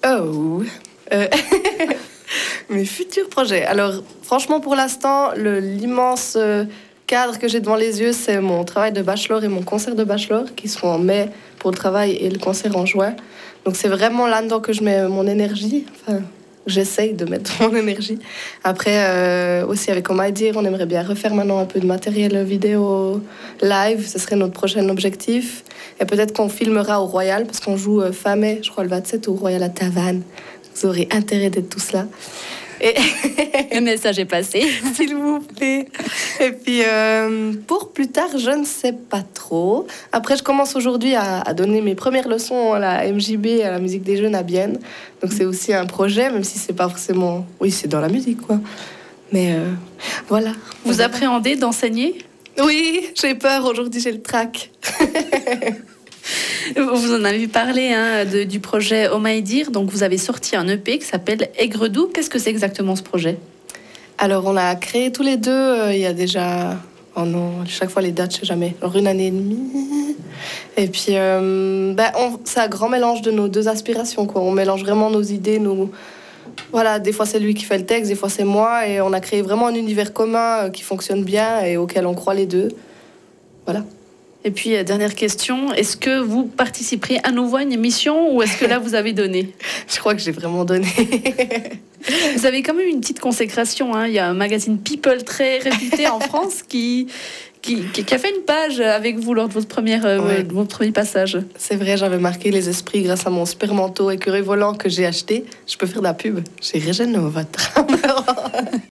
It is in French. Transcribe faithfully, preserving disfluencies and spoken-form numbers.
Oh euh, Mes futurs projets. Alors, franchement, pour l'instant, le, l'immense euh, cadre que j'ai devant les yeux, c'est mon travail de bachelor et mon concert de bachelor, qui seront en mai pour le travail et le concert en juin. Donc, c'est vraiment là-dedans que je mets mon énergie. Enfin, j'essaye de mettre mon énergie. Après, euh, aussi avec On My Dear, on aimerait bien refaire maintenant un peu de matériel vidéo live. Ce serait notre prochain objectif. Et peut-être qu'on filmera au Royal, parce qu'on joue euh, fin mai, je crois le vingt-sept, au Royal à Tavannes. Vous aurez intérêt d'être tous là. Et le message est passé. S'il vous plaît. Et puis, euh, pour plus tard, je ne sais pas trop. Après, je commence aujourd'hui à, à donner mes premières leçons à la M J B, à la musique des jeunes à Bienne. Donc, c'est aussi un projet, même si c'est pas forcément... Oui, c'est dans la musique, quoi. Mais euh, voilà. Vous voilà. appréhendez d'enseigner ? Oui, j'ai peur. Aujourd'hui, j'ai le trac. Vous en avez parlé hein, de, du projet Oh My Dear. Donc, vous avez sorti un E P qui s'appelle Aigre-Doux. Qu'est-ce que c'est exactement ce projet ? Alors, on l'a créé tous les deux euh, il y a déjà... Oh non, chaque fois les dates, je sais jamais. Alors, une année et demie. Et puis, euh, ben, on, c'est un grand mélange de nos deux aspirations, quoi. On mélange vraiment nos idées, nos... Voilà, des fois c'est lui qui fait le texte, des fois c'est moi. Et on a créé vraiment un univers commun euh, qui fonctionne bien et auquel on croit les deux. Voilà. Et puis, euh, dernière question, est-ce que vous participerez à nouveau à une émission ou est-ce que là, vous avez donné ? Je crois que j'ai vraiment donné. Vous avez quand même une petite consécration. Hein. Il y a un magazine People très réputé en France qui, qui, qui a fait une page avec vous lors de votre, première, euh, ouais. de votre premier passage. C'est vrai, j'avais marqué les esprits grâce à mon super manteau écureuil volant que j'ai acheté. Je peux faire de la pub. J'ai Régène votre